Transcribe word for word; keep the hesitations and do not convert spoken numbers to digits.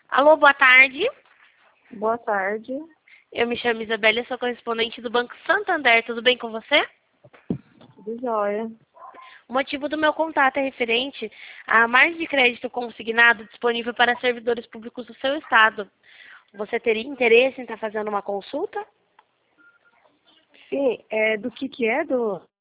Alô, boa tarde. Boa tarde. Eu me chamo Isabela, eu sou correspondente do Banco Santander. Tudo bem com você? Tudo jóia. O motivo do meu contato é referente à margem de crédito consignado disponível para servidores públicos do seu estado. Você teria interesse em estar fazendo uma consulta? Sim, é, do que que é? Do,